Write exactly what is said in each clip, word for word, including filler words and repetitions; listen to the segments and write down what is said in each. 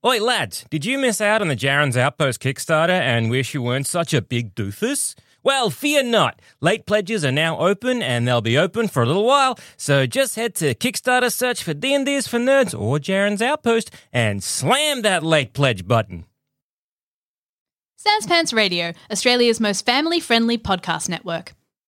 Oi, lads, did you miss out on the Jaren's Outpost Kickstarter and wish you weren't such a big doofus? Well, fear not. Late pledges are now open, and they'll be open for a little while, so just head to Kickstarter, search for D and D's for Nerds or Jaren's Outpost, and slam that late pledge button. Sans Pants Radio, Australia's most family-friendly podcast network.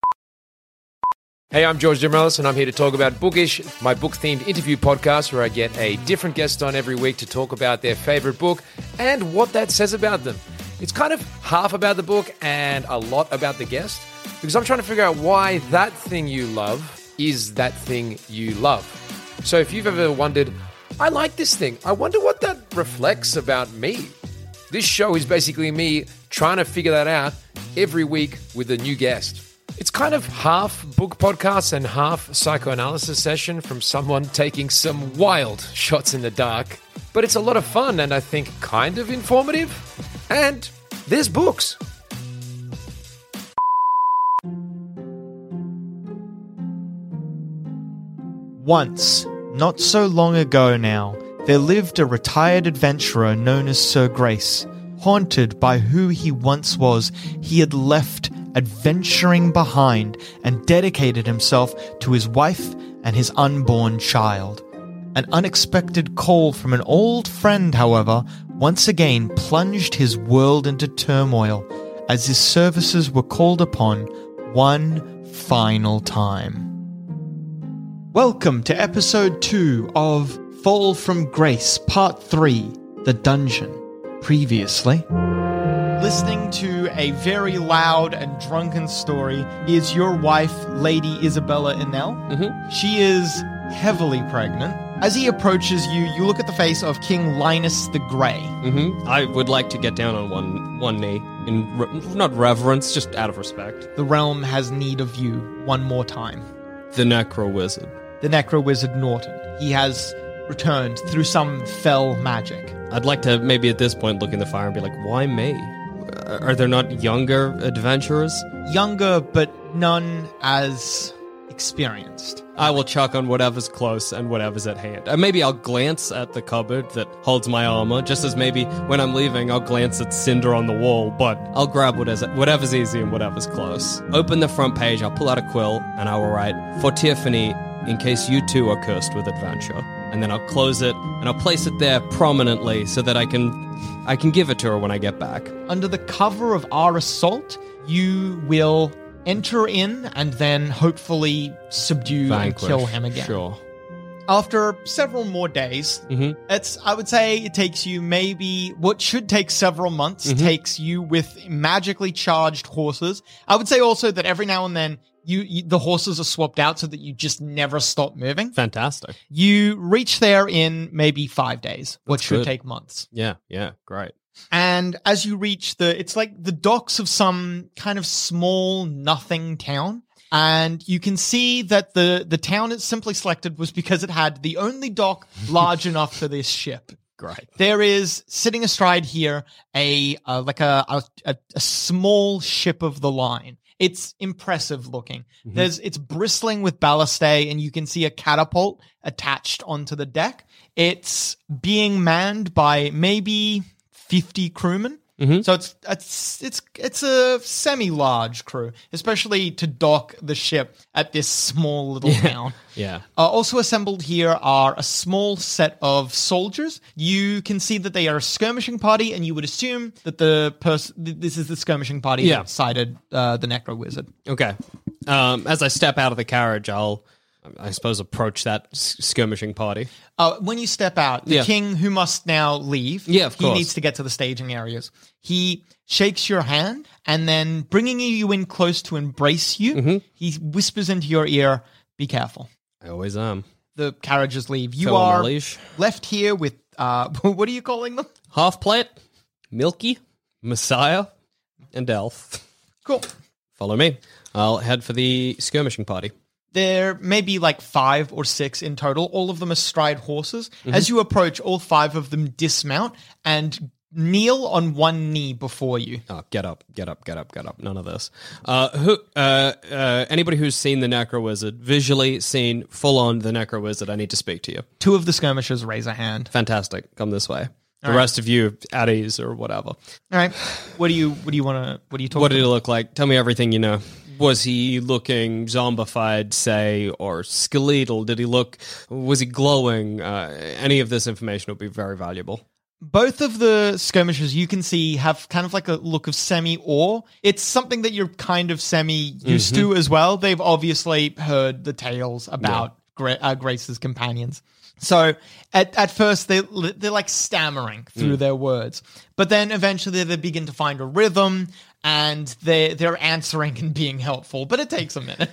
Hey, I'm George Demrelis, and I'm here to talk about Bookish, my book-themed interview podcast where I get a different guest on every week to talk about their favourite book and what that says about them. It's kind of half about the book and a lot about the guest, because I'm trying to figure out why that thing you love is that thing you love. So if you've ever wondered, I like this thing, I wonder what that reflects about me. This show is basically me trying to figure that out every week with a new guest. It's kind of half book podcast and half psychoanalysis session from someone taking some wild shots in the dark. But it's a lot of fun and I think kind of informative. And there's books. Once, not so long ago now, there lived a retired adventurer known as Sir Grace. Haunted by who he once was, he had left adventuring behind and dedicated himself to his wife and his unborn child. An unexpected call from an old friend, however, once again plunged his world into turmoil as his services were called upon one final time. Welcome to episode two of Fall from Grace, part three, The Dungeon. Previously, listening to a very loud and drunken story is your wife, Lady Isabella Enel. Mm-hmm. She is heavily pregnant. As he approaches you, you look at the face of King Linus the Grey. Mm-hmm. I would like to get down on one one knee, in re- not reverence, just out of respect. The realm has need of you one more time. The Necro Wizard. The Necro Wizard Norton. He has returned through some fell magic. I'd like to maybe at this point look in the fire and be like, why me? Are there not younger adventurers? Younger, but none as experienced. I will chuck on whatever's close and whatever's at hand. And maybe I'll glance at the cupboard that holds my armor, just as maybe when I'm leaving, I'll glance at Cinder on the wall, but I'll grab whatever's, whatever's easy and whatever's close. Open the front page, I'll pull out a quill, and I will write, for Tiffany, in case you too are cursed with adventure. And then I'll close it, and I'll place it there prominently so that I can I can give it to her when I get back. Under the cover of our assault, you will enter in and then hopefully subdue Vanquish. and kill him again. Sure. After several more days, Mm-hmm. it's I would say it takes you maybe what should take several months Mm-hmm. takes you with magically charged horses. I would say also that every now and then you, you the horses are swapped out so that you just never stop moving. Fantastic. You reach there in maybe five days, what That's should good. take months. Yeah, yeah, great. And as you reach the, it's like the docks of some kind of small nothing town. And you can see that the, the town it simply selected was because it had the only dock large enough for this ship. Great. There is sitting astride here a, uh, like a, a, a small ship of the line. It's impressive looking. Mm-hmm. There's, it's bristling with balustrade, and you can see a catapult attached onto the deck. It's being manned by maybe fifty crewmen. Mm-hmm. So it's it's it's it's a semi-large crew, especially to dock the ship at this small little Yeah. town. Yeah. Uh, also assembled here are a small set of soldiers. You can see that they are a skirmishing party, and you would assume that the person this is the skirmishing party Yeah. that sided uh, the Necro Wizard. Okay. Um, as I step out of the carriage, I'll, I suppose, approach that s- skirmishing party. Uh, when you step out, the Yeah. king, who must now leave, Yeah, of he course. needs to get to the staging areas. He shakes your hand, and then bringing you in close to embrace you, Mm-hmm. he whispers into your ear, "Be careful." I always am. The carriages leave. You Fill on my are leash. left here with, uh, what are you calling them? Half plate, Milky, Messiah, and Elf. Cool. Follow me. I'll head for the skirmishing party. There may be like five or six in total, all of them astride horses. Mm-hmm. As you approach, all five of them dismount and kneel on one knee before you. Oh, get up, get up, get up, get up. None of this. Uh, who? Uh, uh, anybody who's seen the Necro Wizard, visually seen full on the Necro Wizard, I need to speak to you. Two of the skirmishers raise a hand. Fantastic. Come this way. The rest of you at ease or whatever. All right. What do you what do you want to what do you talk What about? did he look like? Tell me everything you know. Was he looking zombified, say, or skeletal? Did he look, was he glowing? Uh, any of this information would be very valuable. Both of the skirmishers you can see have kind of like a look of semi-awe. It's something that you're kind of semi-used Mm-hmm. to as well. They've obviously heard the tales about Gra- uh, Grace's companions. So at, at first they they're like stammering through Mm. their words, but then eventually they begin to find a rhythm and they they're answering and being helpful. But it takes a minute.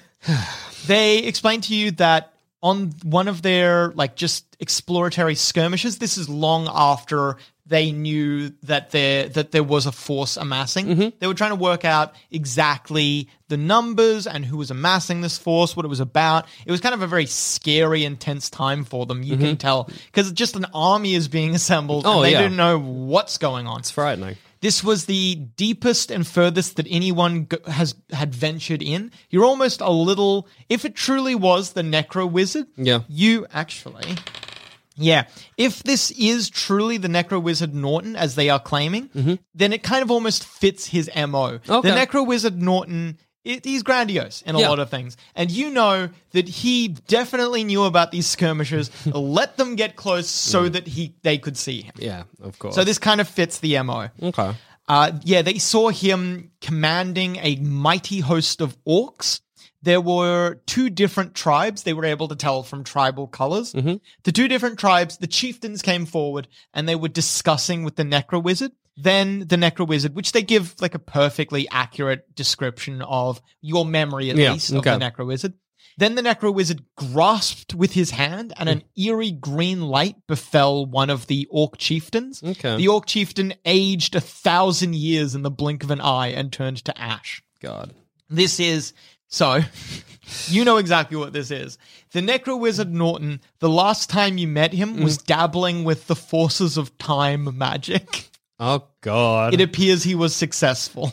They explain to you that on one of their like just exploratory skirmishes, this is long after they knew that there that there was a force amassing. Mm-hmm. They were trying to work out exactly the numbers and who was amassing this force, what it was about. It was kind of a very scary, intense time for them. You can tell because just an army is being assembled Mm-hmm. Oh, and they yeah. don't know what's going on. It's frightening. This was the deepest and furthest that anyone g- has had ventured in. You're almost a little, if it truly was the Necro Wizard, Yeah. you actually, yeah, if this is truly the Necro Wizard Norton, as they are claiming, then it kind of almost fits his M O. Okay. The Necro Wizard Norton, it, he's grandiose in a Yeah. lot of things. And you know that he definitely knew about these skirmishers, let them get close so that he they could see him. Yeah, of course. So this kind of fits the M O. Okay. Uh, yeah, they saw him commanding a mighty host of orcs. There were two different tribes they were able to tell from tribal colors. The two different tribes, the chieftains came forward and they were discussing with the Necro Wizard. Then the Necro Wizard, which they give like a perfectly accurate description of your memory at Yeah, least of okay. the Necro Wizard. Then the Necro Wizard grasped with his hand, and an eerie green light befell one of the Orc chieftains. Okay. The Orc chieftain aged a thousand years in the blink of an eye and turned to ash. God. This is... So, you know exactly what this is. The Necro Wizard Norton, the last time you met him, was dabbling with the forces of time magic. Oh, God. It appears he was successful.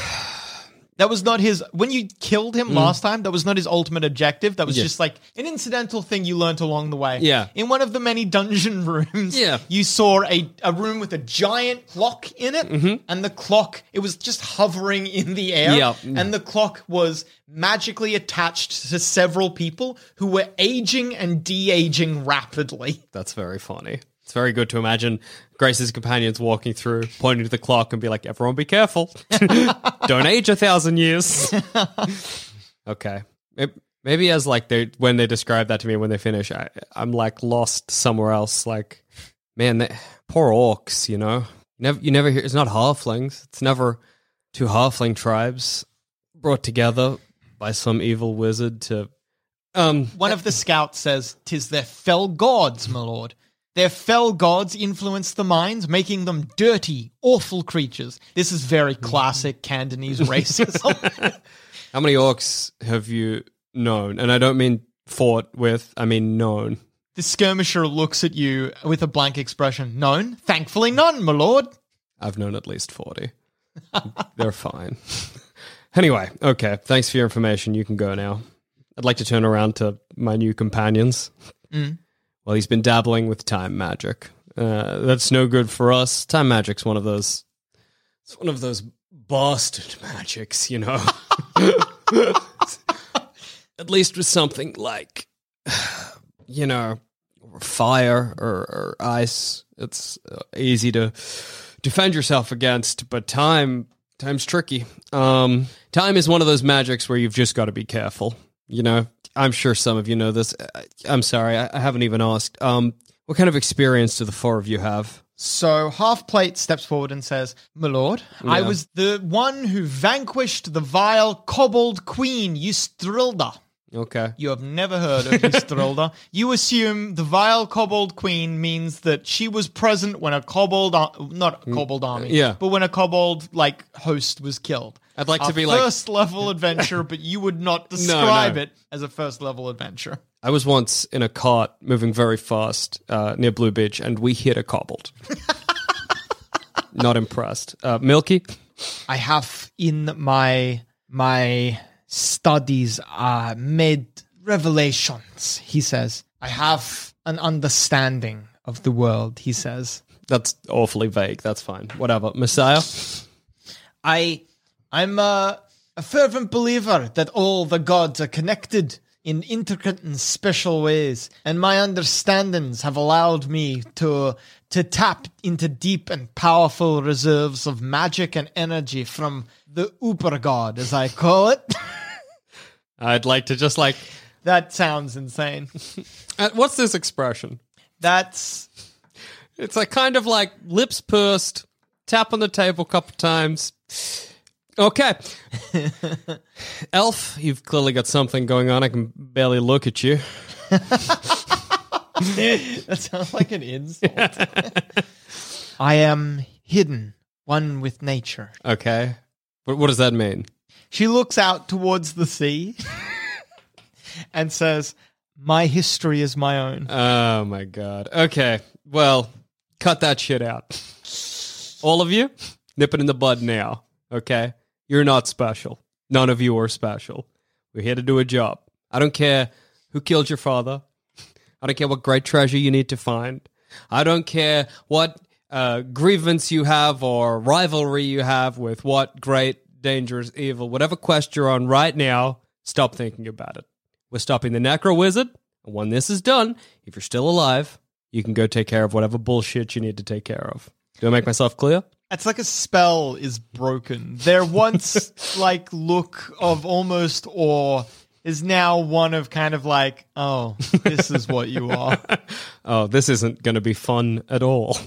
That was not his... When you killed him last time, that was not his ultimate objective. That was Yeah. just like an incidental thing you learnt along the way. Yeah. In one of the many dungeon rooms, Yeah. you saw a, a room with a giant clock in it, and the clock, it was just hovering in the air, Yeah. and the clock was magically attached to several people who were aging and de-aging rapidly. That's very funny. It's very good to imagine Grace's companions walking through, pointing to the clock and be like, everyone be careful. Don't age a thousand years. Okay. It- Maybe as like they when they describe that to me when they finish, I, I'm like lost somewhere else. Like, man, they, poor orcs, you know? Never, you never hear, it's not halflings. It's never two halfling tribes brought together by some evil wizard to... Um, One of the scouts says, "'Tis their fell gods, my lord. Their fell gods influence the minds, making them dirty, awful creatures." This is very classic Cantonese racism. How many orcs have you known? And I don't mean fought with, I mean known. The skirmisher looks at you with a blank expression. "Known? Thankfully none, my lord." I've known at least forty. They're fine. Anyway, okay. Thanks for your information. You can go now. I'd like to turn around to my new companions. Mm. Well, he's been dabbling with time magic. Uh, that's no good for us. Time magic's one of those... It's one of those bastard magics, you know? At least with something like, you know, fire or, or ice. It's uh, easy to defend yourself against, but time... Time's tricky. Um, time is one of those magics where you've just got to be careful. You know, I'm sure some of you know this. I'm sorry, I, I haven't even asked. Um, what kind of experience do the four of you have? So Half Plate steps forward and says, "My lord, I Yeah. was the one who vanquished the vile kobold queen, Ystrilda." Okay. You have never heard of Ystrilda. You assume the vile kobold queen means that she was present when a kobold, ar- not a kobold army, yeah. but when a kobold like host was killed. I'd like a to be like- first level adventure, but you would not describe no. it as a first level adventure. I was once in a cart moving very fast uh, near Blue Beach, and we hit a kobold. Not impressed. Uh, Milky? I have in my my studies uh, made revelations, he says. I have an understanding of the world, he says. That's awfully vague. That's fine. Whatever. Messiah? I, I'm a, a fervent believer that all the gods are connected in intricate and special ways, and my understandings have allowed me to to tap into deep and powerful reserves of magic and energy from the Uber God, as I call it. I'd like to just like... That sounds insane. Uh, what's this expression? That's... It's like kind of like lips pursed, tap on the table a couple times. Okay. Elf, you've clearly got something going on. I can barely look at you. That sounds like an insult. I am hidden, one with nature. Okay. But what does that mean? She looks out towards the sea and says, my history is my own. Oh, my God. Okay. Well, cut that shit out. All of you, nip it in the bud now. Okay? You're not special. None of you are special. We're here to do a job. I don't care who killed your father. I don't care what great treasure you need to find. I don't care what uh, grievance you have or rivalry you have with what great, dangerous, evil, whatever quest you're on right now, stop thinking about it. We're stopping the Necro Wizard, and when this is done, if you're still alive, you can go take care of whatever bullshit you need to take care of. Do I make myself clear? It's like a spell is broken. Their once like look of almost awe is now one of kind of like, oh, this is what you are. Oh, this isn't going to be fun at all.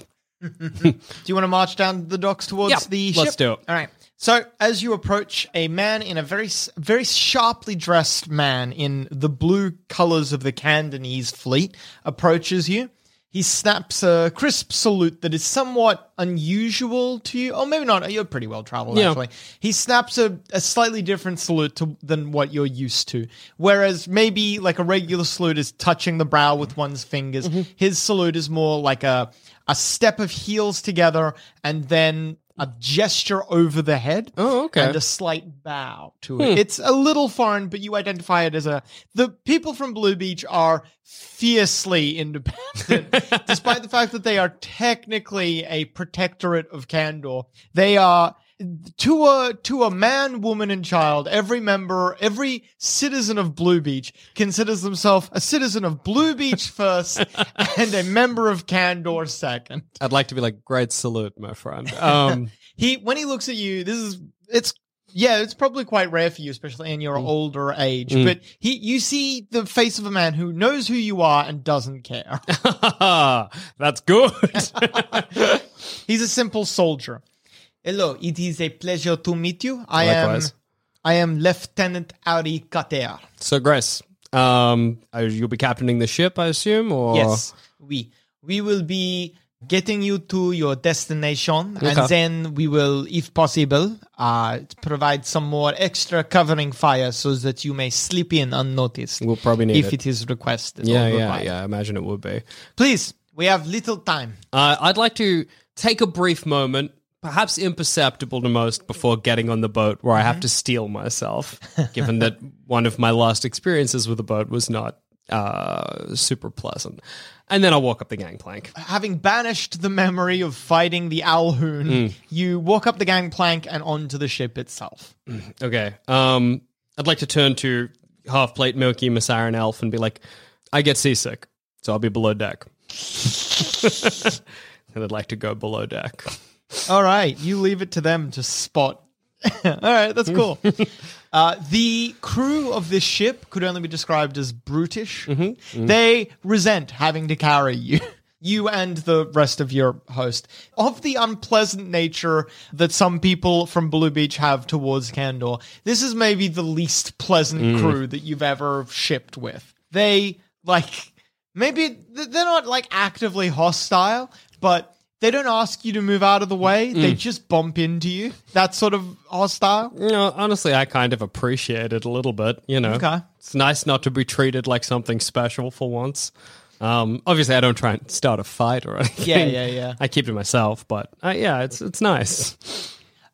Do you want to march down the docks towards Yeah, the ship? let's do it. All right. So as you approach, a man in a very, very sharply dressed man in the blue colors of the Cantonese fleet approaches you. He snaps a crisp salute that is somewhat unusual to you. Oh, maybe not. You're pretty well traveled, Yeah. actually. He snaps a, a slightly different salute to, than what you're used to. Whereas maybe like a regular salute is touching the brow with one's fingers. Mm-hmm. His salute is more like a, a step of heels together and then a gesture over the head. Oh, okay. And a slight bow to it. It's a little foreign, but you identify it as a... The people from Blue Beach are fiercely independent, despite the fact that they are technically a protectorate of Kandor. They are... To a to a man, woman, and child, every member, every citizen of Blue Beach considers themselves a citizen of Blue Beach first and a member of Kandor second. I'd like to be like, great salute, my friend. Um, He when he looks at you, this is it's yeah, it's probably quite rare for you, especially in your older age. Mm. But he you see the face of a man who knows who you are and doesn't care. That's good. He's a simple soldier. Hello, it is a pleasure to meet you. I Likewise. am I am Lieutenant Ari Kater. So, Grace, um, uh, you'll be captaining the ship, I assume, or Yes, we we will be getting you to your destination, Okay. and then we will, if possible, uh, provide some more extra covering fire so that you may slip in unnoticed. We'll probably need if it. it is requested. Yeah, or yeah, required. yeah. I imagine it would be. Please, we have little time. Uh, I'd like to take a brief moment, perhaps imperceptible to most, before getting on the boat, where I have to steel myself, given that one of my last experiences with the boat was not uh, super pleasant. And then I'll walk up the gangplank. Having banished the memory of fighting the Alhoon, Mm. you walk up the gangplank and onto the ship itself. Okay. Um, I'd like to turn to Half Plate, Milky, Messiah, and Elf and be like, I get seasick, so I'll be below deck. And I'd like to go below deck. All right, you leave it to them to spot. All right, that's cool. uh, the crew of this ship could only be described as brutish. Mm-hmm. They resent having to carry you. You and the rest of your host. Of the unpleasant nature that some people from Blue Beach have towards Kandor, this is maybe the least pleasant Mm. crew that you've ever shipped with. They, like, maybe they're not, like, actively hostile, but they don't ask you to move out of the way. They just bump into you. That sort of hostile. You know, honestly, I kind of appreciate it a little bit, you know. Okay. It's nice not to be treated like something special for once. Um, obviously, I don't try and start a fight or anything. Yeah, yeah, yeah. I keep to myself, but uh, yeah, it's it's nice.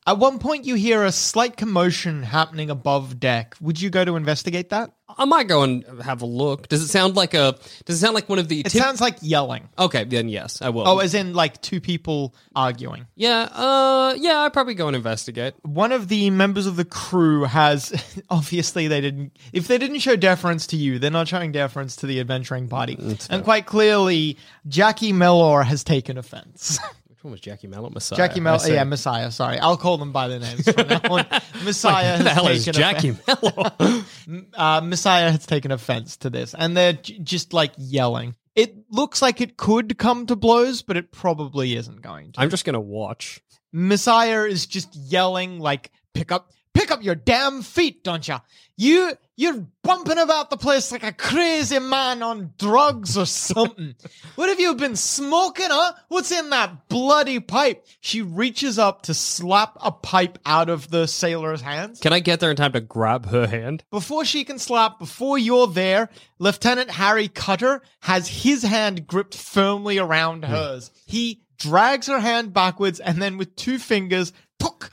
At one point, you hear a slight commotion happening above deck. Would you go to investigate that? I might go and have a look. Does it sound like a? Does it sound like one of the? It tip- sounds like yelling. Okay, then yes, I will. Oh, as in like two people arguing. yeah. Uh, yeah. I'd probably go and investigate. One of the members of the crew has, obviously they didn't, if they didn't show deference to you, they're not showing deference to the adventuring party. And quite clearly, Jackie Mellor has taken offense. Which one was Jackie Mellor? Messiah. Jackie I Mellor, see. yeah, Messiah, sorry. I'll call them by their names from now on. Messiah Who the has hell is taken Jackie offense. Mellor? Uh, Messiah has taken offense to this, and they're j- just like yelling. It looks like it could come to blows, but it probably isn't going to. I'm just gonna watch. Messiah is just yelling like, pick up, pick up your damn feet, don't ya? You, you're bumping about the place like a crazy man on drugs or something. What have you been smoking, huh? What's in that bloody pipe? She reaches up to slap a pipe out of the sailor's hands. Can I get there in time to grab her hand? Before she can slap, before you're there, Lieutenant Harry Cutter has his hand gripped firmly around hers. He drags her hand backwards and then with two fingers, pook,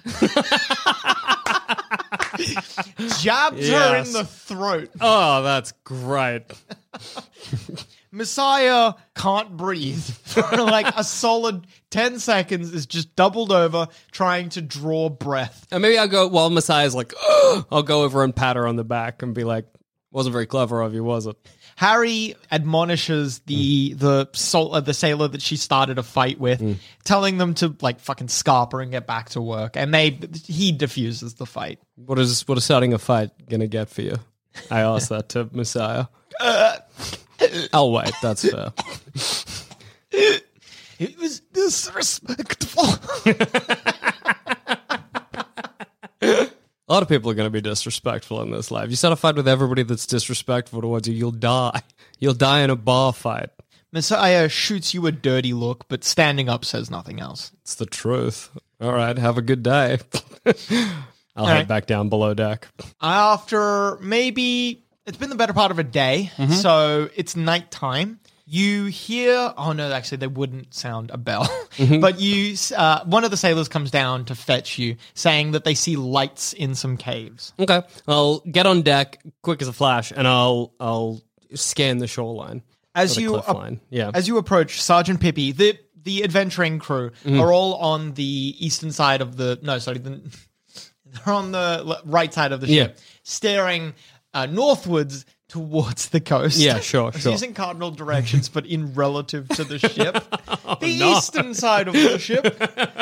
jabs her in Yes. the throat. Oh, that's great. Messiah can't breathe for like a solid ten seconds, is just doubled over trying to draw breath. And maybe I'll go while Messiah's like, "Ugh," I'll go over and pat her on the back and be like, wasn't very clever of you, was it? Harry admonishes the the sol- uh, the sailor that she started a fight with, telling them to like fucking scarp her and get back to work. And they he diffuses the fight. What is what is starting a fight gonna get for you? I asked that to Messiah. I'll wait, that's fair. It was disrespectful. A lot of people are going to be disrespectful in this life. You start a fight with everybody that's disrespectful towards you, you'll die. You'll die in a bar fight. Messiah shoots you a dirty look, but standing up says nothing else. It's the truth. All right, have a good day. I'll All head right. back down below deck. After maybe it's been the better part of a day, so it's nighttime. You hear, oh no, actually, they wouldn't sound a bell. But you, uh, one of the sailors comes down to fetch you, saying that they see lights in some caves. Okay, I'll get on deck quick as a flash, and I'll I'll scan the shoreline. As or the you cliff ap- line. Yeah. as you approach, Sergeant Pippi, the the adventuring crew are all on the eastern side of the no, sorry, the, they're on the l- right side of the ship, Yeah. staring uh, northwards towards the coast. Yeah, sure, I was sure. using cardinal directions, but in relative to the ship, the eastern side of the ship.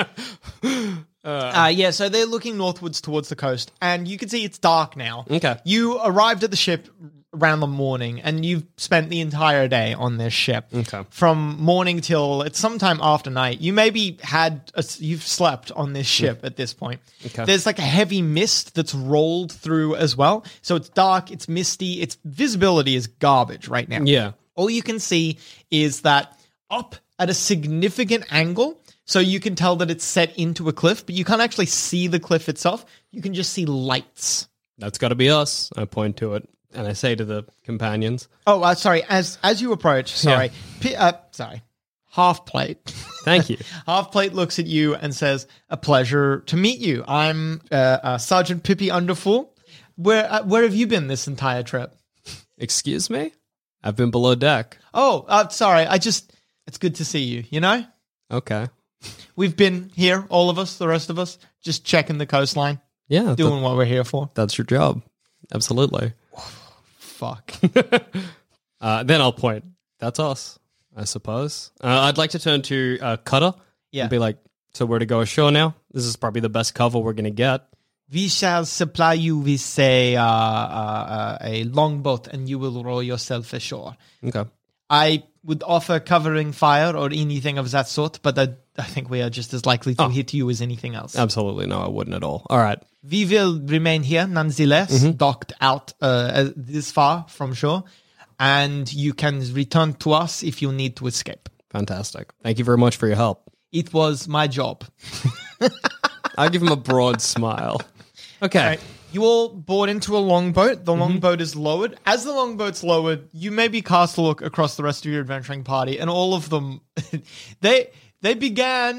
Uh, yeah, so they're looking northwards towards the coast, and you can see it's dark now. Okay. You arrived at the ship around the morning, and you've spent the entire day on this ship. Okay. From morning till it's sometime after night. You maybe had a, you've slept on this ship at this point. Okay. There's like a heavy mist that's rolled through as well, so it's dark, it's misty, its visibility is garbage right now. Yeah. All you can see is that up at a significant angle, so you can tell that it's set into a cliff, but you can't actually see the cliff itself. You can just see lights. That's got to be us. I point to it, and I say to the companions, Oh, uh, sorry. As as you approach, sorry, P- uh, sorry, Half Plate. thank you. Half Plate looks at you and says, "A pleasure to meet you. I'm uh, uh, Sergeant Pippi Underfull. Where uh, where have you been this entire trip?" Excuse me? I've been below deck. Oh, uh, sorry. I just it's good to see you. You know, Okay. we've been here, all of us, the rest of us, just checking the coastline, Yeah, th- doing what we're here for. that's your job. Absolutely. Fuck. Uh, then I'll point. That's us, I suppose. Uh, I'd like to turn to uh, Cutter Yeah. and be like, so we're to go ashore now? This is probably the best cover we're going to get. We shall supply you with a uh, uh, uh, a longboat, and you will row yourself ashore. Okay. I would offer covering fire or anything of that sort, but I, I think we are just as likely to hit you as anything else. Absolutely. No, I wouldn't at all. All right. We will remain here nonetheless, docked out uh, this far from shore, and you can return to us if you need to escape. Fantastic. Thank you very much for your help. It was my job. I give him a broad smile. Okay. Right. You all board into a longboat. The longboat is lowered. As the longboat's lowered, you maybe cast a look across the rest of your adventuring party, and all of them, they they began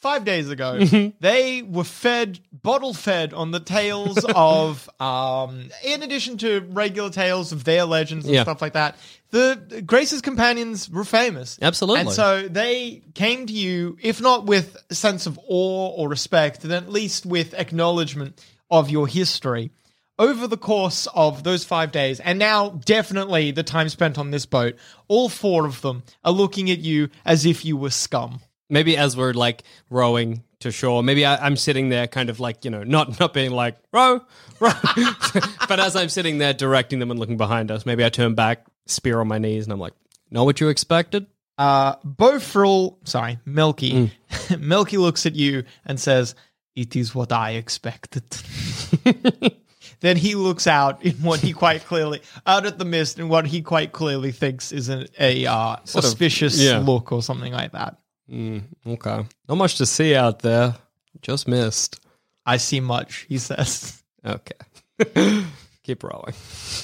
five days ago, they were fed, bottle fed on the tales of, um, in addition to regular tales of their legends and Yeah. stuff like that, the Grace's companions were famous. Absolutely. And so they came to you, if not with a sense of awe or respect, then at least with acknowledgement of your history. Over the course of those five days, and now definitely the time spent on this boat, all four of them are looking at you as if you were scum. Maybe as we're like rowing to shore, maybe I, I'm sitting there kind of like, you know, not not being like, row, row. But as I'm sitting there directing them and looking behind us, maybe I turn back, spear on my knees, and I'm like, know what you expected? Uh, Bofril, sorry, Milky. Milky looks at you and says, it is what I expected. Then he looks out in what he quite clearly, out at the mist in what he quite clearly thinks is a, a uh, suspicious yeah. look or something like that. Mm, okay. Not much to see out there. Just missed. I see much, he says. Okay. Keep rowing.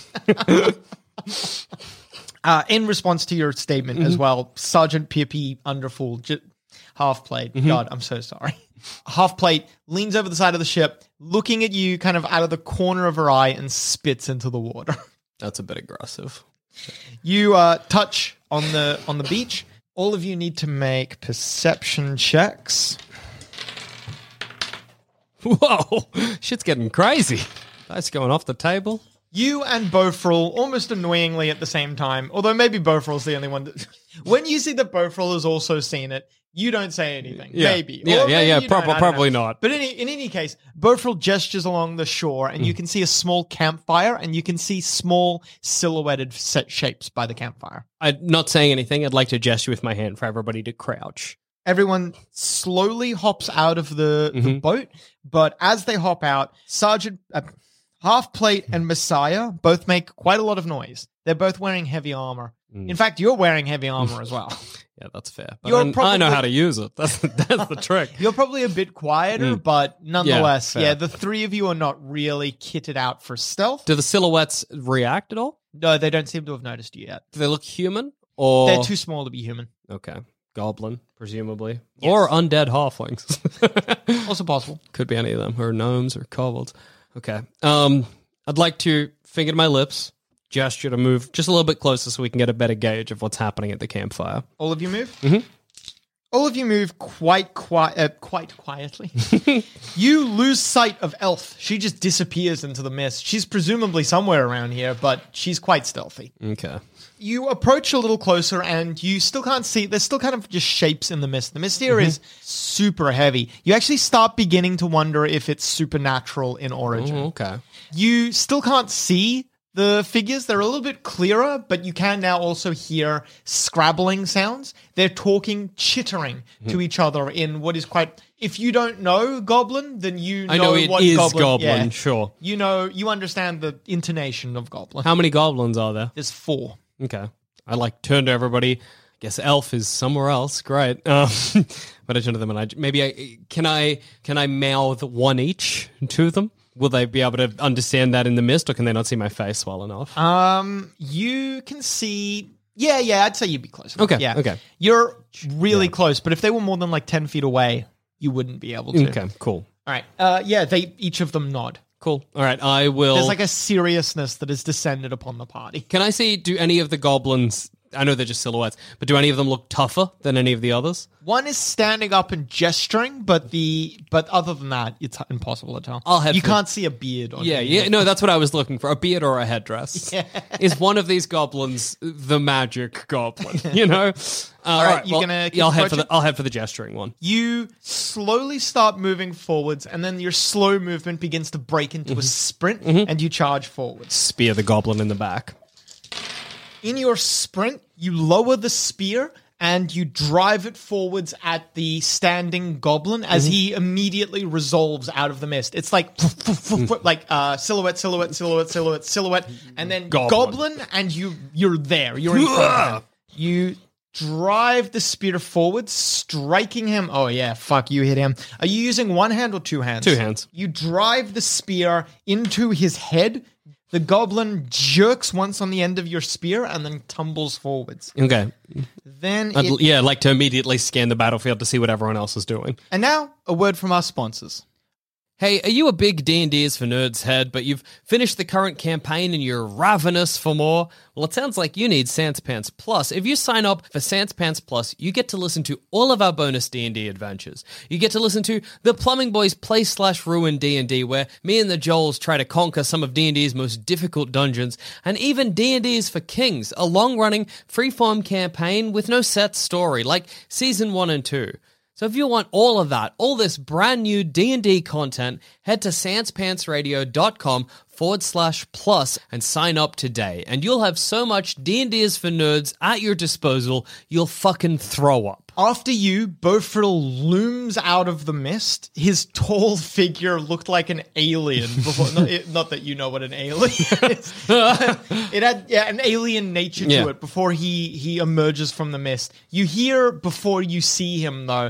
Uh, in response to your statement as well, Sergeant Pippi Underfall, j- half plate. God, I'm so sorry. Half plate leans over the side of the ship, looking at you kind of out of the corner of her eye and spits into the water. That's a bit aggressive. You uh, touch on the on the beach. All of you need to make perception checks. Whoa. Shit's getting crazy. That's going off the table. You and Bofril, almost annoyingly at the same time, although maybe Bofril's the only one that... When you see that Bofril has also seen it, you don't say anything. Yeah. Maybe. Yeah, Or yeah, maybe yeah, you prob- don't, I don't probably know. not. But in, in any case, Bofril gestures along the shore, and you can see a small campfire, and you can see small silhouetted set shapes by the campfire. I'm not saying anything. I'd like to gesture with my hand for everybody to crouch. Everyone slowly hops out of the, the boat, but as they hop out, Sergeant uh, Half Plate and Messiah both make quite a lot of noise. They're both wearing heavy armor. In fact, you're wearing heavy armor as well. Yeah, that's fair. But You're I, I know probably- how to use it. That's that's the trick. You're probably a bit quieter, but nonetheless, fair. yeah, the three of you are not really kitted out for stealth. Do the silhouettes react at all? No, they don't seem to have noticed you yet. Do they look human? Or They're too small to be human. Okay. Goblin, presumably. Or undead halflings. Also possible. Could be any of them. Or gnomes or kobolds. Okay. Um, I'd like to finger to my lips, gesture to move just a little bit closer so we can get a better gauge of what's happening at the campfire. All of you move? Mm-hmm. All of you move quite qui- uh, quite quietly. You lose sight of Elf. She just disappears into the mist. She's presumably somewhere around here, but she's quite stealthy. Okay. You approach a little closer and you still can't see. There's still kind of just shapes in the mist. The mist here is super heavy. You actually start beginning to wonder if it's supernatural in origin. Oh, okay. You still can't see the figures. They're a little bit clearer, but you can now also hear scrabbling sounds. They're talking, chittering to each other in what is quite... If you don't know Goblin, then you know, I know it what is Goblin... Goblin, yeah. sure. You know, you understand the intonation of Goblin. How many goblins are there? There's four. Okay. I like turn to everybody. Guess Elf is somewhere else. Great. Um, but I turn to them and I maybe I can I can I mouth one each to them? Will they be able to understand that in the mist, or can they not see my face well enough? Um, you can see... Yeah, yeah, I'd say you'd be close enough. Okay, yeah. okay. You're really close, but if they were more than like ten feet away, you wouldn't be able to. Okay, cool. All right. Uh, yeah, they each of them nod. Cool. All right, I will. There's like a seriousness that has descended upon the party. Can I see, do any of the goblins, I know they're just silhouettes, but do any of them look tougher than any of the others? One is standing up and gesturing, but the but other than that, it's impossible to tell. I'll head you for- can't see a beard on Yeah, him. yeah, no, that's what I was looking for. A beard or a headdress. Yeah. Is one of these goblins the magic goblin, you know? Uh, all right, right, you well, gonna keep yeah, I'll head for approaching? the I'll head for the gesturing one. You slowly start moving forwards, and then your slow movement begins to break into Mm-hmm. a sprint, and you charge forwards. Spear the goblin in the back. In your sprint, you lower the spear and you drive it forwards at the standing goblin as he immediately resolves out of the mist. It's like like uh, silhouette, silhouette, silhouette, silhouette, silhouette, and then goblin, Goblin. and you you're there. You're in front of him. You drive the spear forward, striking him. Oh yeah, fuck, you hit him. Are you using one hand or two hands? Two hands. You drive the spear into his head, The goblin jerks once on the end of your spear and then tumbles forwards. Okay. Then I'd, it, yeah, I'd like to immediately scan the battlefield to see what everyone else is doing. and now a word from our sponsors. Hey, are you a big D and D is for Nerds head, but you've finished the current campaign and you're ravenous for more? Well, it sounds like you need Sans Pants Plus. If you sign up for Sans Pants Plus, you get to listen to all of our bonus D and D adventures. You get to listen to the Plumbing Boys Play Slash Ruin D and D, where me and the Joels try to conquer some of D and D's most difficult dungeons, and even D and D is for Kings, a long-running, freeform campaign with no set story, like Season one and two. So if you want all of that, all this brand new D and D content, head to sanspantsradio.com forward slash plus and sign up today. And you'll have so much D and D is for Nerds at your disposal, you'll fucking throw up. After you, Beaufril looms out of the mist. His tall figure looked like an alien. Before, not, it, not that you know what an alien is. It had yeah, an alien nature to Yeah. it before he, he emerges from the mist. You hear before you see him, though,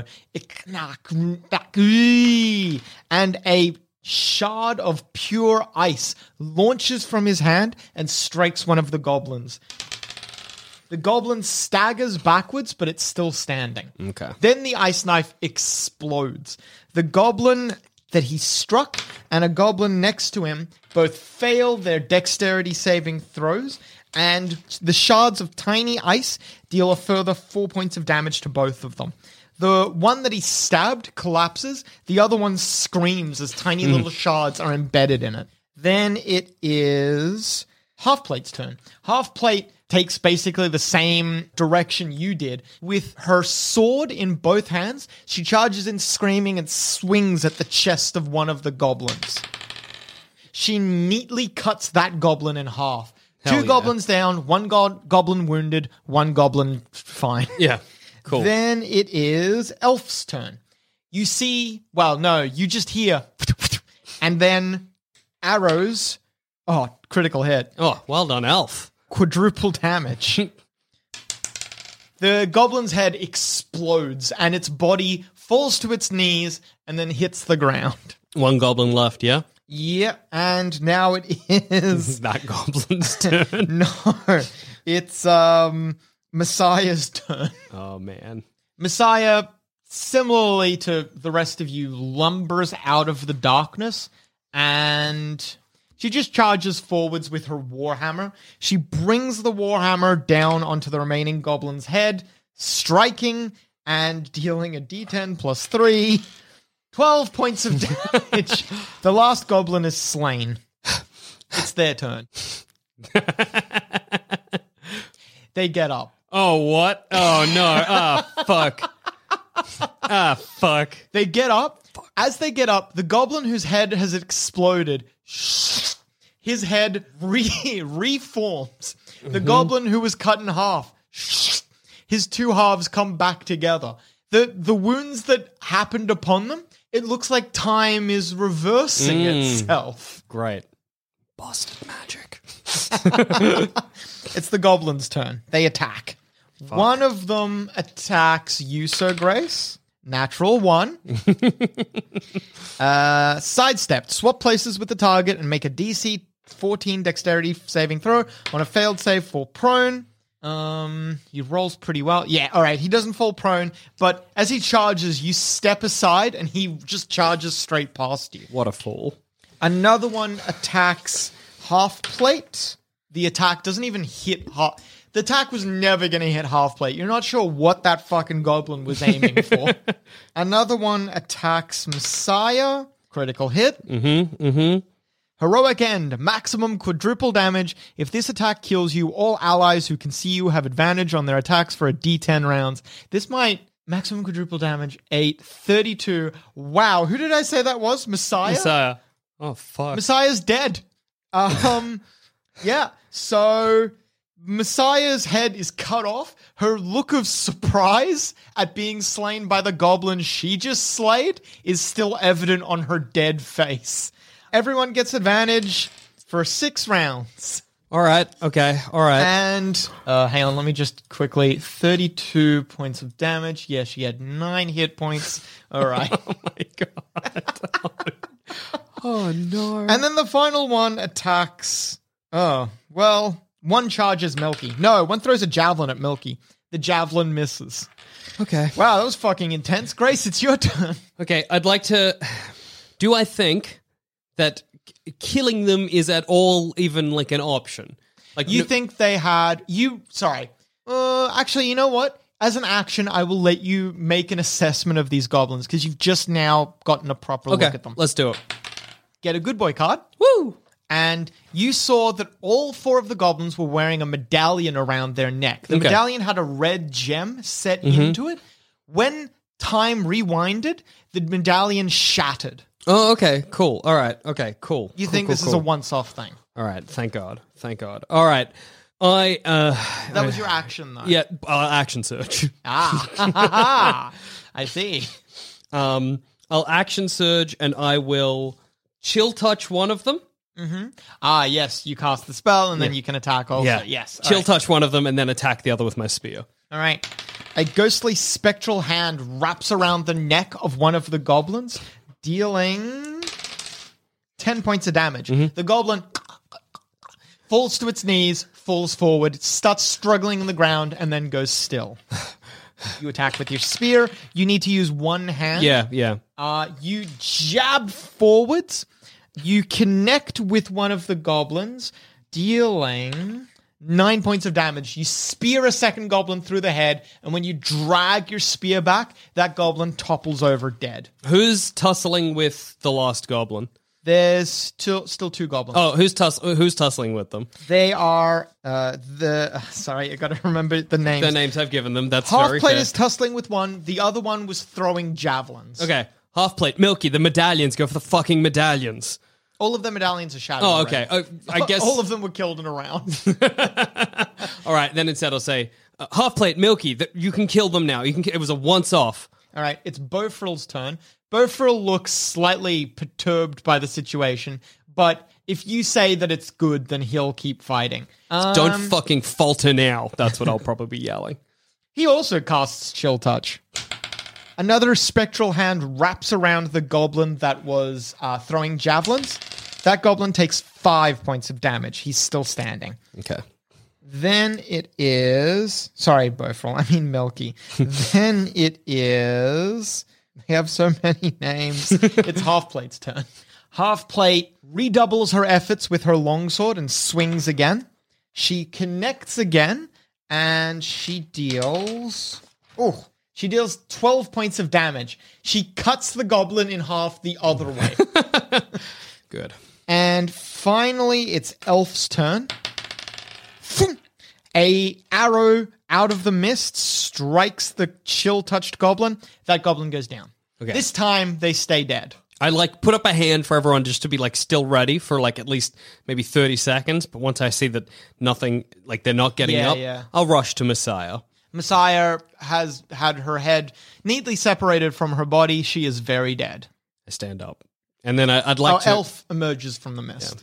and a shard of pure ice launches from his hand and strikes one of the goblins. The goblin staggers backwards, but it's still standing. Okay. Then the ice knife explodes. The goblin that he struck and a goblin next to him both fail their dexterity saving throws, and the shards of tiny ice deal a further four points of damage to both of them. The one that he stabbed collapses. The other one screams as tiny little shards are embedded in it. Then it is Half-Plate's turn. Half-Plate takes basically the same direction you did. With her sword in both hands, she charges in screaming and swings at the chest of one of the goblins. She neatly cuts that goblin in half. Hell Two yeah. goblins down, one go- goblin wounded, one goblin fine. Yeah, cool. Then it is Elf's turn. You see, well, no, you just hear, and then arrows. Oh, critical hit. Oh, well done, Elf. Quadruple damage. The goblin's head explodes and its body falls to its knees and then hits the ground. One goblin left, yeah? Yeah, and now it is That goblin's turn. no, it's um Messiah's turn. Oh, man. Messiah, similarly to the rest of you, lumbers out of the darkness and she just charges forwards with her warhammer. She brings the warhammer down onto the remaining goblin's head, striking and dealing a d ten plus three. twelve points of damage. The last goblin is slain. It's their turn. They get up. Oh, what? Oh, no. Ah, fuck. Ah, fuck. They get up. As they get up, the goblin whose head has exploded, his head re- reforms. The goblin who was cut in half, his two halves come back together. The the wounds that happened upon them, it looks like time is reversing itself. Great. Boston magic. It's the goblin's turn. They attack. One of them attacks you, Sir Grace. Natural one. uh, sidestep. Swap places with the target and make a D C fourteen dexterity saving throw on a failed save for prone. Um, he rolls pretty well. Yeah, all right. He doesn't fall prone, but as he charges, you step aside and he just charges straight past you. What a fool. Another one attacks half plate. The attack doesn't even hit half. The attack was never going to hit half plate. You're not sure what that fucking goblin was aiming for. Another one attacks Messiah. Critical hit. Mm-hmm, mm-hmm. Heroic end. Maximum quadruple damage. If this attack kills you, all allies who can see you have advantage on their attacks for a d ten rounds. This might... Maximum quadruple damage. eight. thirty-two. Wow. Who did I say that was? Messiah? Messiah. Oh, fuck. Messiah's dead. Um, yeah. So... Messiah's head is cut off. Her look of surprise at being slain by the goblin she just slayed is still evident on her dead face. Everyone gets advantage for six rounds. All right. Okay. All right. And, uh, hang on, let me just quickly, thirty-two points of damage. Yeah, she had nine hit points. All right. Oh, my God. Oh, no. And then the final one attacks Oh, well, one charges Milky. No, one throws a javelin at Milky. The javelin misses. Okay. Wow, that was fucking intense. Grace, it's your turn. Okay, I'd like to... Do I think that k- killing them is at all even like an option? Like You no- think they had... You... Sorry. Uh, actually, you know what? As an action, I will let you make an assessment of these goblins because you've just now gotten a proper Okay, look at them. let's do it. Get a good boy card. Woo! And you saw that all four of the goblins were wearing a medallion around their neck. The Okay. medallion had a red gem set into it. When time rewinded, the medallion shattered. Oh, okay, cool. All right, okay, cool. You Cool, think cool, this is a cool. once-off thing. All right, thank God, thank God. All right, I... uh That was your action, though. Yeah, uh, action surge. Ah. I see. Um, I'll action surge and I will chill touch one of them. Ah, yes, you cast the spell, and then you can attack also. Yes. All Chill right. touch one of them and then attack the other with my spear. All right. A ghostly spectral hand wraps around the neck of one of the goblins, dealing ten points of damage. The goblin falls to its knees, falls forward, starts struggling on the ground, and then goes still. You attack with your spear. You need to use one hand. Yeah, yeah. Uh, you jab forwards. You connect with one of the goblins, dealing nine points of damage. You spear a second goblin through the head, and when you drag your spear back, that goblin topples over dead. Who's tussling with the last goblin? There's still still two goblins. Oh, who's tuss- who's tussling with them? They are uh, the. uh, sorry, I got to remember the names. The names I've given them. That's Half very plate fair. is tussling with one. The other one was throwing javelins. Okay, half plate. Milky, the medallions. Go for the fucking medallions. All of the medallions are shattered. Oh, okay. already. Oh, I guess... all of them were killed in a round. All right, then instead I'll say, uh, half plate, Milky, th- you can kill them now. You can. It was a once-off. All right, it's Bofril's turn. Bofril looks slightly perturbed by the situation, but if you say that it's good, then he'll keep fighting. Um, Don't fucking falter now. That's what I'll probably be yelling. He also casts Chill Touch. Another spectral hand wraps around the goblin that was uh, throwing javelins. That goblin takes five points of damage. He's still standing. Okay. Then it is... Sorry, Bofril. I mean Milky. Then it is... They have so many names. It's Half-Plate's turn. Half-Plate redoubles her efforts with her longsword and swings again. She connects again, and she deals... Oh, she deals twelve points of damage. She cuts the goblin in half the other way. Good. And finally, it's Elf's turn. A arrow out of the mist strikes the chill-touched goblin. That goblin goes down. Okay. This time, they stay dead. I like put up a hand for everyone just to be like still ready for like at least maybe thirty seconds. But once I see that nothing, like they're not getting Yeah, up, yeah. I'll rush to Messiah. Messiah has had her head neatly separated from her body. She is very dead. I stand up. And then I, I'd like Our to... elf emerges from the mist.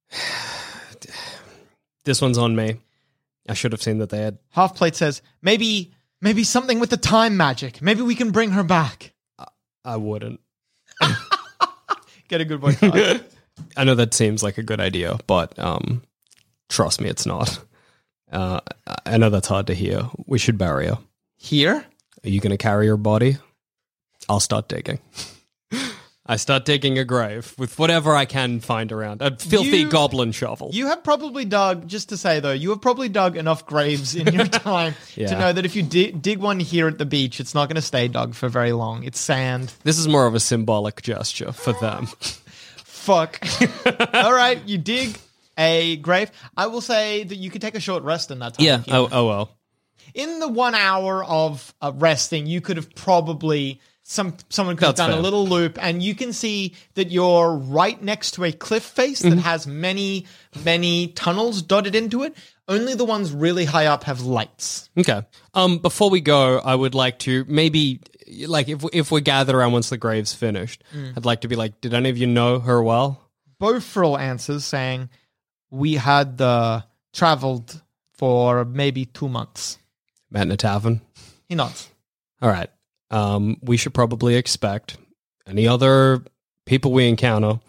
This one's on me. I should have seen that they had... Half-Plate says, maybe, maybe something with the time magic. Maybe we can bring her back. I wouldn't. Get a good boy card. I know that seems like a good idea, but um, trust me, it's not. Uh, I know that's hard to hear. We should bury her. Here? Are you going to carry her body? I'll start digging. I start digging a grave with whatever I can find around. A filthy You- goblin shovel. You have probably dug, just to say though, you have probably dug enough graves in your time Yeah. to know that if you di- dig one here at the beach, it's not going to stay dug for very long. It's sand. This is more of a symbolic gesture for them. Fuck. All right, you dig a grave. I will say that you could take a short rest in that time. Yeah. if you Oh, want. oh well. In the one hour of uh, resting, you could have probably... Some someone could have That's done fair. a little loop, and you can see that you're right next to a cliff face Mm-hmm. that has many, many tunnels dotted into it. Only the ones really high up have lights. Okay. Um. Before we go, I would like to maybe, like, if if we gather around once the grave's finished, I'd like to be like, did any of you know her well? Bofril answers saying, "We had uh, traveled for maybe two months." Met in a tavern. He nods. All right. Um. We should probably expect any other people we encounter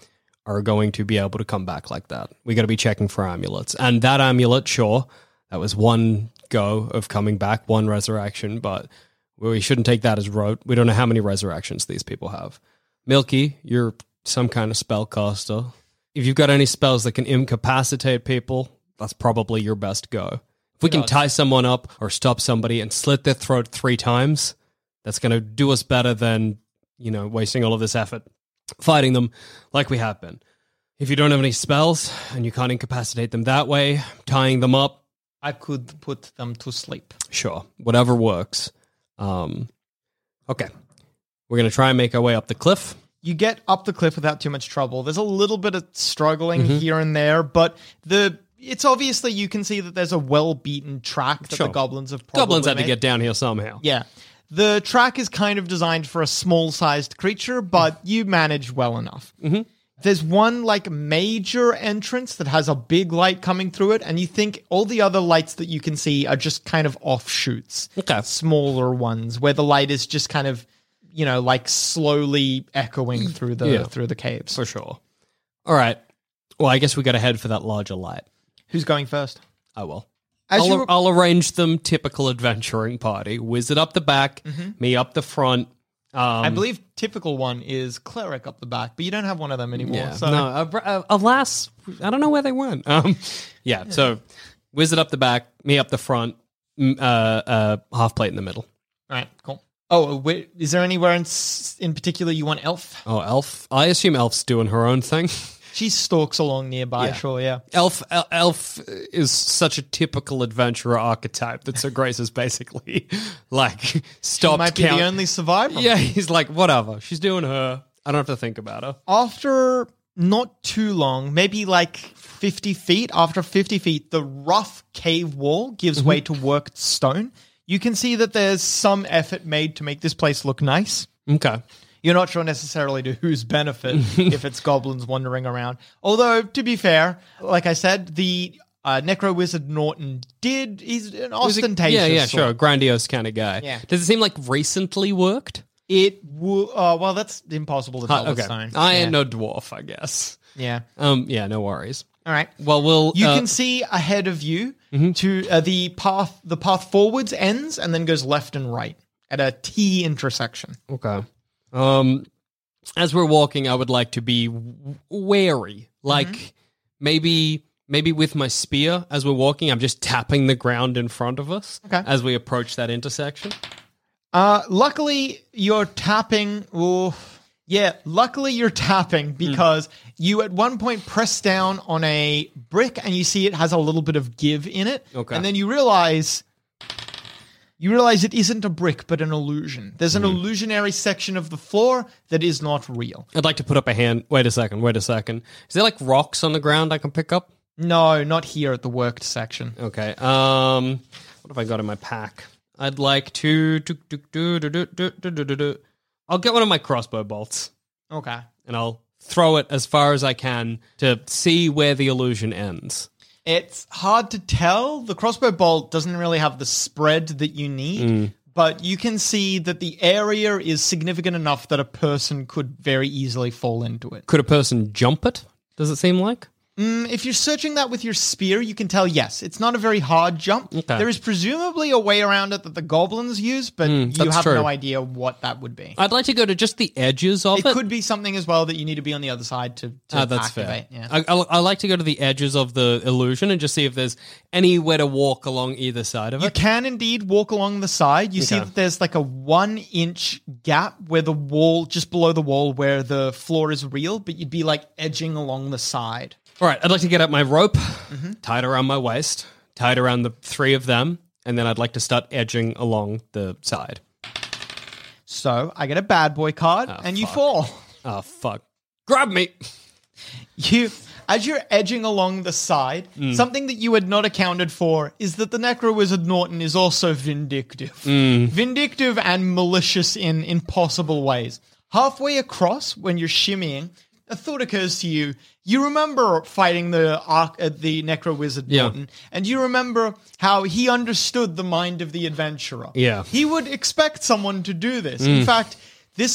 are going to be able to come back like that. We got to be checking for amulets. And that amulet, sure, that was one go of coming back, one resurrection, but we shouldn't take that as rote. We don't know how many resurrections these people have. Milky, you're some kind of spellcaster. If you've got any spells that can incapacitate people, that's probably your best go. If we can tie someone up or stop somebody and slit their throat three times, that's going to do us better than, you know, wasting all of this effort fighting them like we have been. If you don't have any spells and you can't incapacitate them that way, tying them up, I could put them to sleep. sure, whatever works. Um, okay, we're going to try and make our way up the cliff. You get up the cliff without too much trouble. There's a little bit of struggling mm-hmm. here and there, but the it's obviously you can see that there's a well-beaten track that Sure. the goblins have probably Goblins had made. to get down here somehow. Yeah. The track is kind of designed for a small-sized creature, but you manage well enough. Mm-hmm. There's one, like, major entrance that has a big light coming through it, and you think all the other lights that you can see are just kind of offshoots. Okay. Smaller ones, where the light is just kind of, you know, like, slowly echoing through the Yeah. through the caves. For sure. All right. Well, I guess we got to head for that larger light. Who's going first? I will. As I'll, you were- I'll arrange them typical adventuring party. Wizard up the back, me up the front. Um, I believe typical one is cleric up the back, but you don't have one of them anymore. Yeah. So. No, uh, uh, alas, I don't know where they went. Um, yeah, so wizard up the back, me up the front, m- uh, uh, half plate in the middle. All right, cool. Oh, wait, is there anywhere in, s- in particular you want Elf? Oh, Elf. I assume Elf's doing her own thing. She stalks along nearby, Yeah. sure, yeah. Elf El- Elf is such a typical adventurer archetype that Sir Grace is basically like She stopped might be count- the only survivor. Yeah, he's like, whatever. She's doing her. I don't have to think about her. After not too long, maybe like fifty feet, after fifty feet, the rough cave wall gives Mm-hmm. way to worked stone. You can see that there's some effort made to make this place look nice. Okay. You're not sure necessarily to whose benefit if it's goblins wandering around. Although, to be fair, like I said, the uh, Necro Wizard Norton did, he's an Was it- ostentatious Yeah, yeah, sort. sure. Grandiose kind of guy. Yeah. Does it seem like recently worked? It will, uh, well, that's impossible to tell Uh, with okay. stone. I yeah. ain't no dwarf, I guess. Yeah. Um. Yeah, no worries. All right. Well, we'll... You uh, can see ahead of you Mm-hmm. to uh, the path. The path forwards ends and then goes left and right at a T intersection. Okay. Um, as we're walking, I would like to be w- wary. Like, Mm-hmm. maybe... Maybe with my spear, as we're walking, I'm just tapping the ground in front of us Okay. as we approach that intersection. Uh, luckily, you're tapping. Oh, yeah. Luckily, you're tapping because you at one point press down on a brick and you see it has a little bit of give in it. Okay. And then you realize. You realize it isn't a brick, but an illusion. There's an illusionary section of the floor that is not real. I'd like to put up a hand. Wait a second, wait a second. Is there like rocks on the ground I can pick up? No, not here at the worked section. Okay. Um, what have I got in my pack? I'd like to. do, do, do, do, do, do, do, do, do. I'll get one of my crossbow bolts Okay. and I'll throw it as far as I can to see where the illusion ends. It's hard to tell. The crossbow bolt doesn't really have the spread that you need, but you can see that the area is significant enough that a person could very easily fall into it. Could a person jump it? Does it seem like? Mm, if you're searching that with your spear, you can tell, yes, it's not a very hard jump. Okay. There is presumably a way around it that the goblins use, but you that's have true. no idea what that would be. I'd like to go to just the edges of It it. could be something as well that you need to be on the other side to, to Ah, that's activate. fair. Yeah. I, I, I like to go to the edges of the illusion and just see if there's anywhere to walk along either side of You it. can indeed walk along the side. You see Okay. that there's like a one inch gap where the wall, just below the wall where the floor is real, but you'd be like edging along the side. All right, I'd like to get out my rope, Mm-hmm. tie it around my waist, tie it around the three of them, and then I'd like to start edging along the side. So I get a bad boy card and you fuck. fall. Oh, fuck. Grab me! You, as you're edging along the side, something that you had not accounted for is that the Necro Wizard Norton is also vindictive. Vindictive and malicious in impossible ways. Halfway across, when you're shimmying, a thought occurs to you. You remember fighting the arc, uh, the Necro Wizard Yeah. Norton, and you remember how he understood the mind of the adventurer. Yeah. He would expect someone to do this. In fact, this is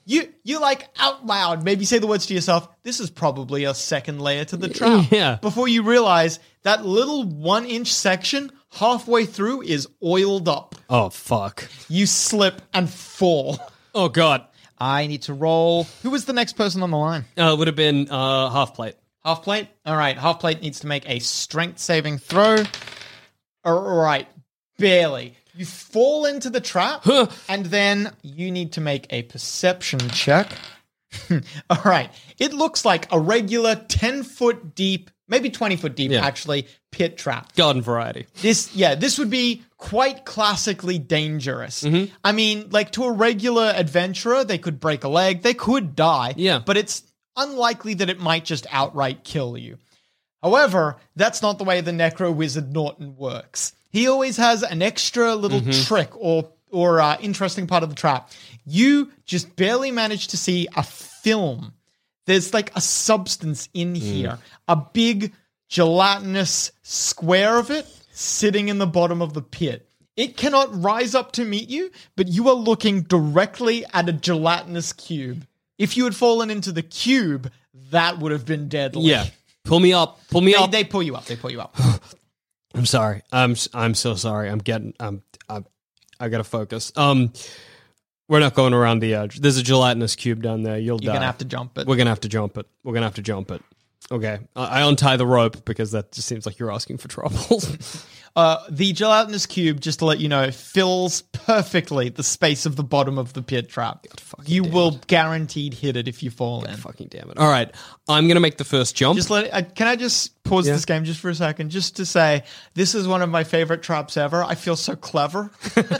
You, you like out loud, maybe say the words to yourself, this is probably a second layer to the trap. Yeah. Before you realize that little one inch section halfway through is oiled up. Oh, fuck. You slip and fall. Oh, God. I need to roll. Who was the next person on the line? Uh, it would have been uh, half plate. Half plate? All right. Half plate needs to make a strength saving throw. All right. Barely. You fall into the trap, and then you need to make a perception check. All right. It looks like a regular ten foot deep, maybe twenty foot deep, Yeah. actually, pit trap. Garden variety. This, yeah, this would be quite classically dangerous. Mm-hmm. I mean, like to a regular adventurer, they could break a leg, they could die. Yeah. But it's unlikely that it might just outright kill you. However, that's not the way the Necro Wizard Norton works. He always has an extra little Mm-hmm. trick or or uh, interesting part of the trap. You just barely manage to see a film. There's like a substance in here, a big gelatinous square of it sitting in the bottom of the pit. It cannot rise up to meet you, but you are looking directly at a gelatinous cube. If you had fallen into the cube, that would have been deadly. Yeah. Pull me up. Pull me They, up. they pull you up. They pull you up. I'm sorry. I'm s- I'm so sorry. I'm getting. I'm. I'm I gotta focus. Um, we're not going around the edge. There's a gelatinous cube down there. You'll You're die. gonna have to jump it. We're gonna have to jump it. We're gonna have to jump it. Okay. I, I untie the rope because that just seems like you're asking for trouble. Uh, the gelatinous cube, just to let you know, fills perfectly the space of the bottom of the pit trap. You damn will guaranteed hit it if you fall in. Fucking damn it! All right. I'm gonna make the first jump. Just let it, uh, can I just pause Yeah. this game just for a second, just to say this is one of my favorite traps ever. I feel so clever.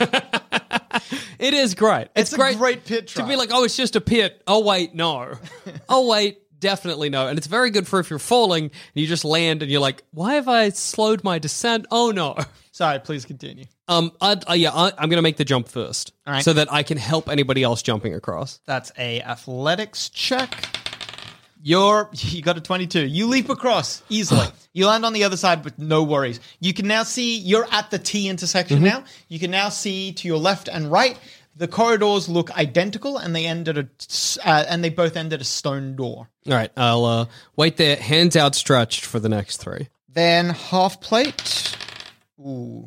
It is great. It's It's, a great, great pit to trap. be like, oh, it's just a pit. Oh wait, no. Oh wait, definitely no. And it's very good for if you're falling and you just land and you're like, why have I slowed my descent? Oh no. Sorry, please continue. Um, I'd, uh, yeah, I, I'm gonna make the jump first, All right. so that I can help anybody else jumping across. That's a athletics check. You're you got a twenty-two. You leap across easily. You land on the other side with no worries. You can now see you're at the T intersection Mm-hmm. now. You can now see to your left and right. The corridors look identical, and they end at a uh, and they both end at a stone door. All right, I'll uh, wait there, hands outstretched for the next three. Then half plate. Ooh,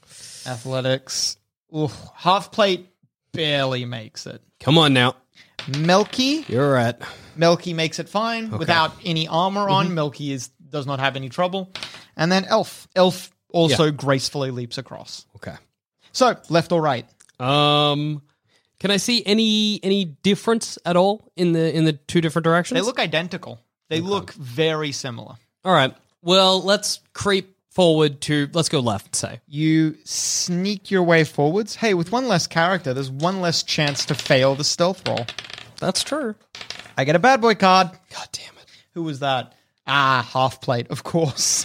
athletics. Ooh, half plate barely makes it. Come on now, Melky. you're right. Melky makes it fine without any armor on. Mm-hmm. Melky is does not have any trouble. And then Elf. Elf also Yeah. gracefully leaps across. Okay. So, left or right? Um, can I see any any difference at all in the in the two different directions? They look identical. They look very similar. All right. Well, let's creep forward to. Let's go left. Say. You sneak your way forwards. Hey, with one less character, there's one less chance to fail the stealth roll. That's true. I get a bad boy card. God damn it. Who was that? Ah, half plate, of course.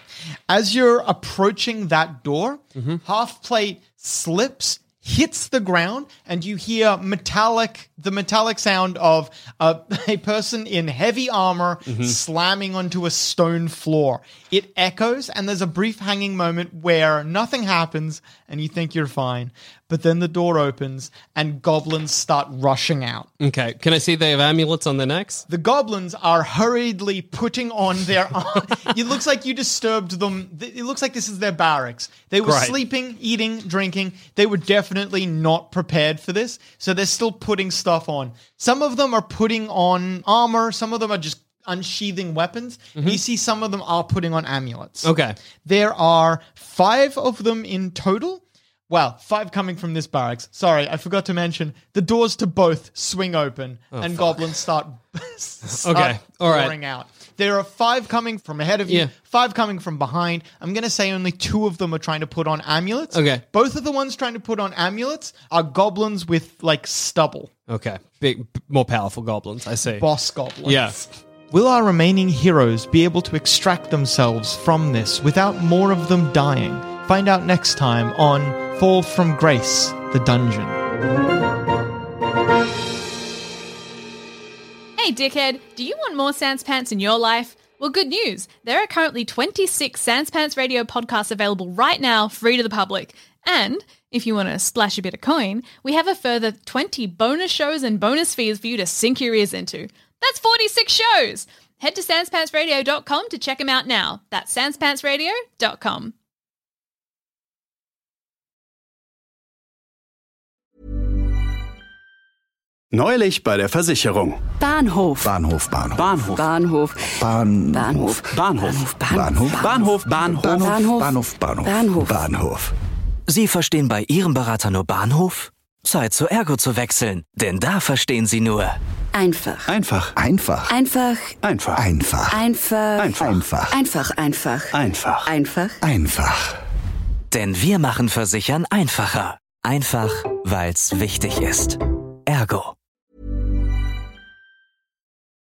As you're approaching that door, half plate slips, hits the ground, and you hear metallic, the metallic sound of a, a person in heavy armor slamming onto a stone floor. It echoes, and there's a brief hanging moment where nothing happens, and you think you're fine. But then the door opens, and goblins start rushing out. Okay. Can I see they have amulets on their necks? The goblins are hurriedly putting on their armor. It looks like you disturbed them. It looks like this is their barracks. They were Right. sleeping, eating, drinking. They were definitely not prepared for this, so they're still putting stuff on. Some of them are putting on armor. Some of them are just unsheathing weapons. You see some of them are putting on amulets. Okay. There are five of them in total. Well, five coming from this barracks. Sorry, I forgot to mention the doors to both swing open and goblins start, start Okay, all right. pouring out. There are five coming from ahead of you, Yeah. five coming from behind. I'm going to say only two of them are trying to put on amulets. Okay. Both of the ones trying to put on amulets are goblins with, like, stubble. Okay. Big, b- more powerful goblins. I see. Boss goblins. Yeah. Will our remaining heroes be able to extract themselves from this without more of them dying? Find out next time on Fall from Grace, the Dungeon. Hey, dickhead, do you want more Sans Pants in your life? Well, good news. There are currently twenty-six Sans Pants Radio podcasts available right now, free to the public. And If you want to splash a bit of coin, we have a further twenty bonus shows and bonus feeds for you to sink your ears into. That's forty-six shows! Head to sans pants radio dot com to check them out now. That's sans pants radio dot com. Neulich bei der Versicherung. Bahnhof. Bahnhof, Bahnhof. Bahnhof. Bahnhof. Bahn- Bahnhof. Bahnhof. Bahnhof. Bahnhof. Bahnhof. Bahnhof. Bahnhof. Bahnhof. Bahnhof. Bahnhof. Bahnhof. Sie verstehen bei Ihrem Berater nur Bahnhof? Zeit zu Ergo zu wechseln, denn da verstehen Sie nur Einfach. Einfach. Einfach. Einfach. Einfach. Einfach. Einfach. Einfach. Einfach. Einfach. Einfach. Einfach. Einfach. Denn wir machen Versichern einfacher. Einfach, weil's wichtig ist. Ergo.